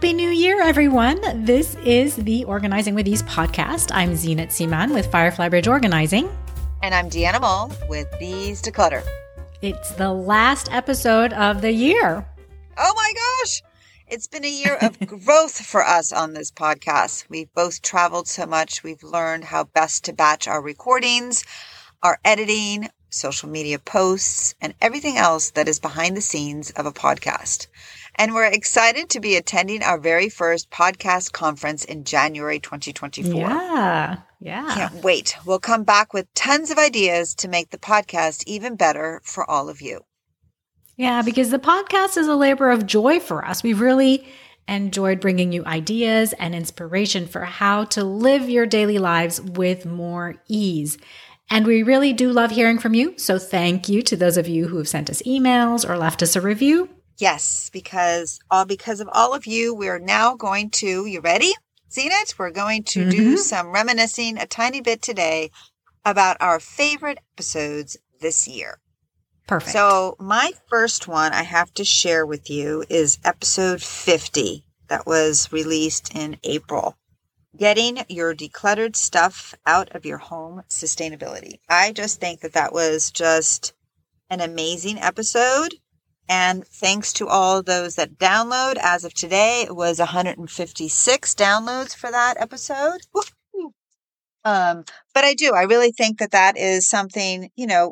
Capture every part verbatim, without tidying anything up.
Happy New Year, everyone. This is the Organizing with Ease podcast. I'm Zinat Siman with Firefly Bridge Organizing. And I'm Deanna Mull with Bees Declutter. It's the last episode of the year. Oh my gosh. It's been a year of growth for us on this podcast. We've both traveled so much. We've learned how best to batch our recordings, our editing, social media posts, and everything else that is behind the scenes of a podcast. And we're excited to be attending our very first podcast conference in January twenty twenty-four. Yeah, yeah. Can't wait. We'll come back with tons of ideas to make the podcast even better for all of you. Yeah, because the podcast is a labor of joy for us. We've really enjoyed bringing you ideas and inspiration for how to live your daily lives with more ease. And we really do love hearing from you. So thank you to those of you who have sent us emails or left us a review. Yes, because all because of all of you, we're now going to, you ready? Seen it? We're going to mm-hmm. do some reminiscing a tiny bit today about our favorite episodes this year. Perfect. So my first one I have to share with you is episode fifty that was released in April. Getting your decluttered stuff out of your home sustainability. I just think that that was just an amazing episode. And thanks to all those that download, as of today, it was one hundred fifty-six downloads for that episode. Um, but I do, I really think that that is something, you know,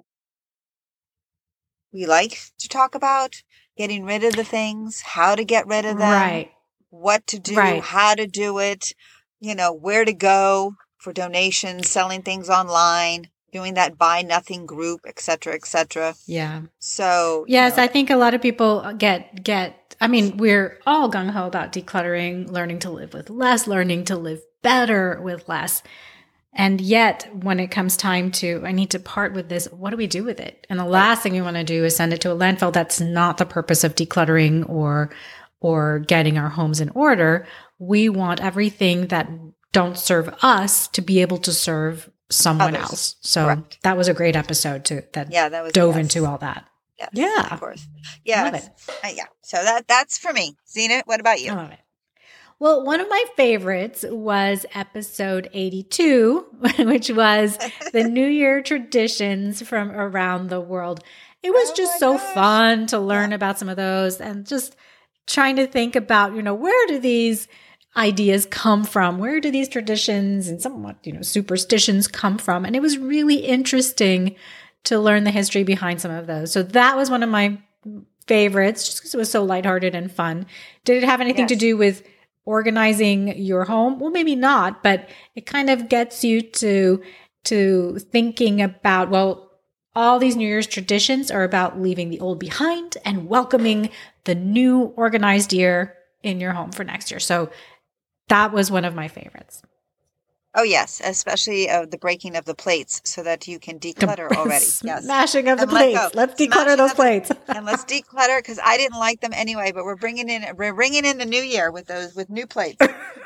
we like to talk about, getting rid of the things, how to get rid of them, right. what to do, right. how to do it, you know, where to go for donations, selling things online, doing that buy nothing group, et cetera, et cetera. Yeah. So yes, you know. I think a lot of people get get. I mean, we're all gung ho about decluttering, learning to live with less, learning to live better with less, and yet when it comes time to, I need to part with this. What do we do with it? And the last thing we want to do is send it to a landfill. That's not the purpose of decluttering or or getting our homes in order. We want everything that don't serve us to be able to serve someone Others. else. So Correct. That was a great episode too. That yeah, that was dove yes. into all that. Yes, yeah, of course. Yeah, love it. Uh, yeah. So that that's for me. Zena, what about you? I love it. Well, one of my favorites was episode eighty-two, which was the New Year traditions from around the world. It was oh just so gosh. fun to learn yeah. about some of those and just trying to think about, you know, where do these ideas come from? Where do these traditions and somewhat, you know, superstitions come from? And it was really interesting to learn the history behind some of those. So that was one of my favorites just because it was so lighthearted and fun. Did it have anything yes. to do with organizing your home? Well, maybe not, but it kind of gets you to, to thinking about, well, all these New Year's traditions are about leaving the old behind and welcoming the new organized year in your home for next year. So that was one of my favorites. Oh, yes, especially uh, the breaking of the plates so that you can declutter the already. Yes. Smashing of the And let plates. go. Let's declutter Smashing those of- plates. and let's declutter because I didn't like them anyway, but we're bringing in we're bringing in the new year with those with new plates.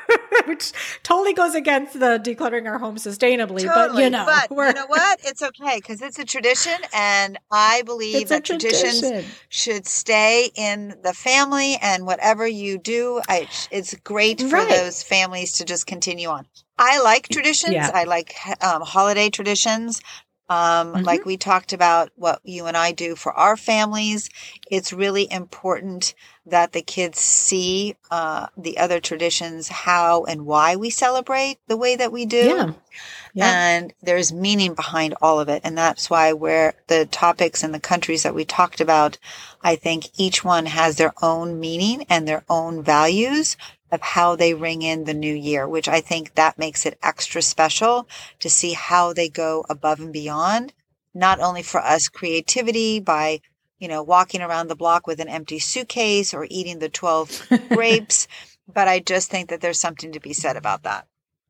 Which totally goes against the decluttering our home sustainably, Totally. but you know, but we're, you know what? It's okay because it's a tradition, and I believe it's a that traditions tradition. should stay in the family. And whatever you do, I, it's great for Right. those families to just continue on. I like traditions. Yeah. I like um, holiday traditions. Um, Mhm. Like we talked about what you and I do for our families. It's really important that the kids see uh, the other traditions, how and why we celebrate the way that we do. Yeah. Yeah. And there's meaning behind all of it. And that's why where the topics and the countries that we talked about, I think each one has their own meaning and their own values of how they ring in the new year, which I think that makes it extra special to see how they go above and beyond, not only for us creativity by, you know, walking around the block with an empty suitcase or eating the twelve grapes, but I just think that there's something to be said about that.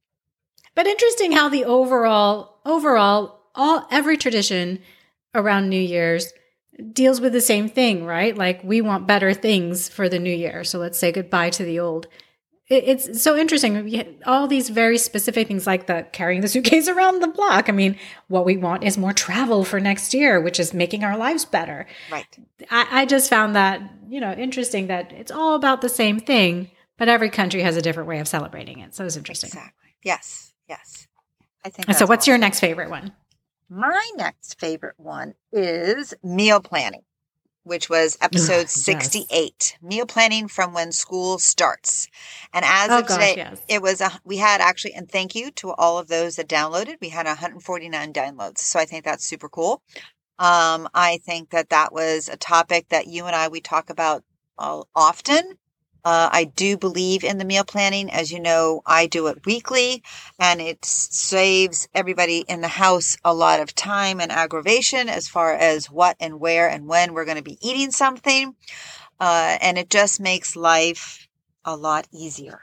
But interesting how the overall, overall, all every tradition around New Year's deals with the same thing, right? Like we want better things for the new year. So let's say goodbye to the old. It, it's so interesting. All these very specific things like the carrying the suitcase around the block. I mean, what we want is more travel for next year, which is making our lives better. Right. I, I just found that, you know, interesting that it's all about the same thing, but every country has a different way of celebrating it. So it's interesting. Exactly. Yes. Yes. I think And so that's what's your awesome. next favorite one? My next favorite one is meal planning, which was episode Ugh, sixty-eight, yes. Meal planning from when school starts. And as Oh of gosh, today, yes. it was, a, we had actually, and thank you to all of those that downloaded. We had one hundred forty-nine downloads. So I think that's super cool. Um, I think that that was a topic that you and I, we talk about uh, often. Uh, I do believe in the meal planning. As you know, I do it weekly, and it saves everybody in the house a lot of time and aggravation as far as what and where and when we're going to be eating something. Uh, and it just makes life a lot easier.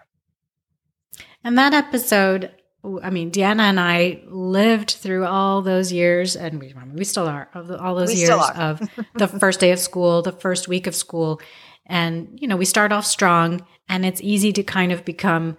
And that episode, I mean, Deanna and I lived through all those years, and we, we still are, of all those We years still are. of the first day of school, the first week of school. And, you know, we start off strong, and it's easy to kind of become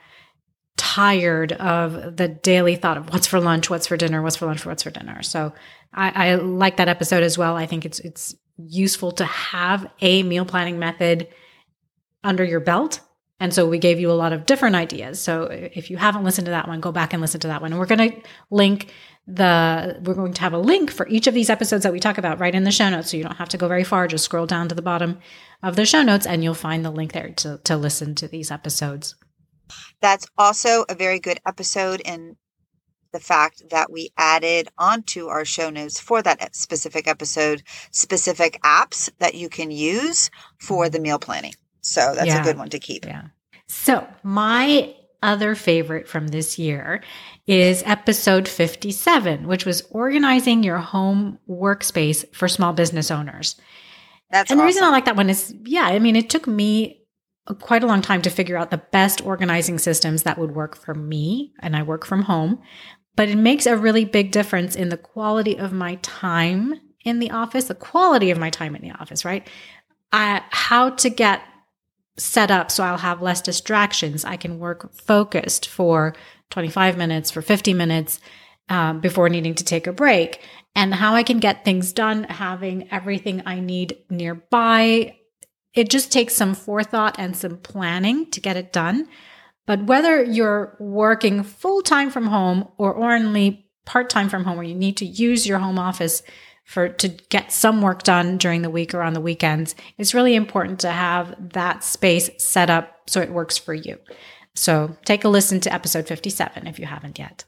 tired of the daily thought of what's for lunch, what's for dinner, what's for lunch, what's for dinner. So I, I like that episode as well. I think it's it's useful to have a meal planning method under your belt. And so we gave you a lot of different ideas. So if you haven't listened to that one, go back and listen to that one. And we're going to link the, we're going to have a link for each of these episodes that we talk about right in the show notes. So you don't have to go very far. Just scroll down to the bottom of the show notes and you'll find the link there to, to listen to these episodes. That's also a very good episode in the fact that we added onto our show notes for that specific episode, specific apps that you can use for the meal planning. So that's Yeah. a good one to keep. Yeah. So my other favorite from this year is episode fifty-seven, which was organizing your home workspace for small business owners. That's and the awesome. reason I like that one is, yeah, I mean, it took me a, quite a long time to figure out the best organizing systems that would work for me. And I work from home, but it makes a really big difference in the quality of my time in the office, the quality of my time in the office, right? I, how to get set up so I'll have less distractions. I can work focused for twenty-five minutes, for fifty minutes um, before needing to take a break, and how I can get things done, having everything I need nearby. It just takes some forethought and some planning to get it done. But whether you're working full-time from home or only part-time from home, where you need to use your home office for to get some work done during the week or on the weekends, it's really important to have that space set up so it works for you. So take a listen to episode fifty-seven if you haven't yet.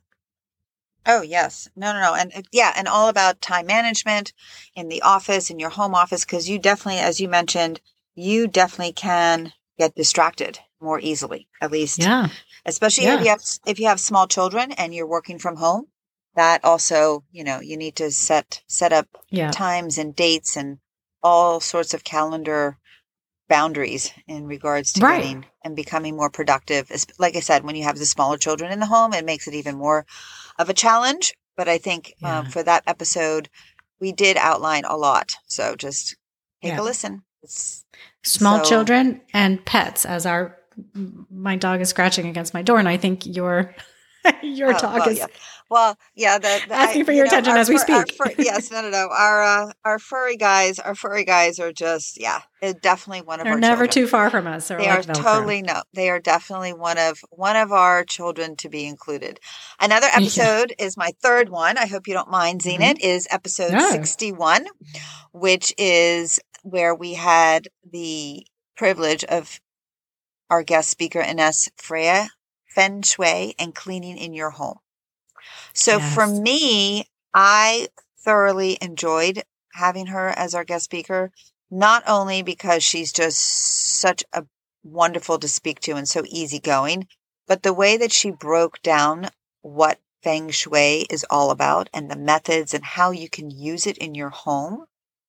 Oh, yes. No, no, no. And uh, yeah, and all about time management in the office, in your home office, because you definitely, as you mentioned, you definitely can get distracted more easily, at least. Yeah. Especially Yeah. if you have, if you have small children and you're working from home. That also, you know, you need to set set up Yeah. times and dates and all sorts of calendar boundaries in regards to Right. getting and becoming more productive. As- Like I said, when you have the smaller children in the home, it makes it even more of a challenge. But I think Yeah. um, for that episode, we did outline a lot. So just take Yeah. a listen. It's Small so- children and pets, as our my dog is scratching against my door, and I think your your Oh, dog well, is yeah. Well, yeah, the, the asking I- for you your know, attention our as we fur- our speak. fur- yes, no, no, no. Our uh, our furry guys, our furry guys are just, yeah, they're definitely one of They're our never children. too far from us. They're They like are Velcro. totally no. They are definitely one of one of our children to be included. Another Yeah. episode is my third one. I hope you don't mind, Mhm. Zenit. Is episode No. sixty-one, which is where we had the privilege of our guest speaker Ines Freya, Feng Shui and cleaning in your home. So Yes. for me, I thoroughly enjoyed having her as our guest speaker, not only because she's just such a wonderful to speak to and so easygoing, but the way that she broke down what Feng Shui is all about and the methods and how you can use it in your home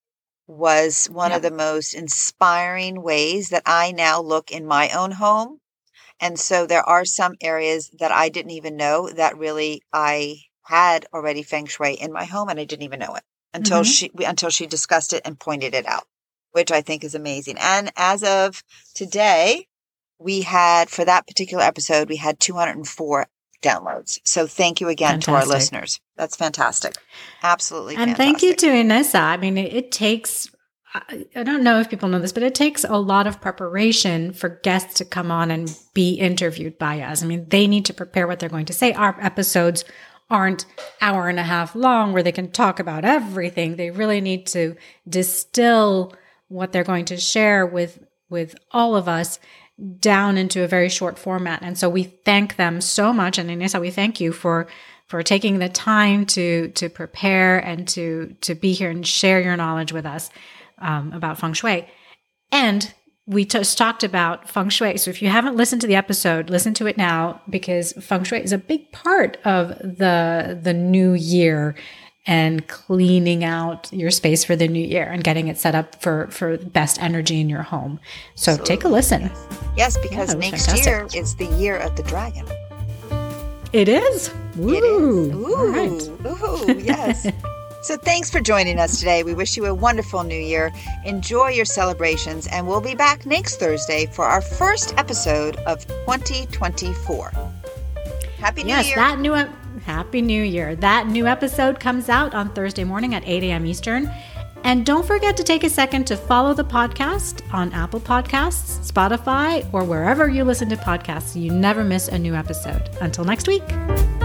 was one Yep. of the most inspiring ways that I now look in my own home. And so there are some areas that I didn't even know that really I had already Feng Shui in my home and I didn't even know it until Mhm. she until she discussed it and pointed it out, which I think is amazing. And as of today, we had, for that particular episode, we had two hundred four downloads. So thank you again to our Fantastic. listeners. That's fantastic. Absolutely And fantastic. thank you to Inessa. I mean, it, it takes I, I don't know if people know this, but it takes a lot of preparation for guests to come on and be interviewed by us. I mean, they need to prepare what they're going to say. Our episodes aren't hour and a half long where they can talk about everything. They really need to distill what they're going to share with, with all of us down into a very short format. And so we thank them so much. And Inessa, we thank you for, for taking the time to, to prepare and to, to be here and share your knowledge with us um, about feng shui. And we just talked about feng shui. So if you haven't listened to the episode, listen to it now, because feng shui is a big part of the, the new year and cleaning out your space for the new year and getting it set up for, for best energy in your home. So Absolutely. Take a listen. Yes, yes because yeah, next fantastic. year is the year of the dragon. It is? Ooh. It is. Ooh. All right. Ooh, yes. So thanks for joining us today. We wish you a wonderful new year. Enjoy your celebrations, and we'll be back next Thursday for our first episode of twenty twenty-four. Happy New yes, Year. That new, Happy New Year. That new episode comes out on Thursday morning at eight a.m. Eastern. And don't forget to take a second to follow the podcast on Apple Podcasts, Spotify, or wherever you listen to podcasts so you never miss a new episode. Until next week.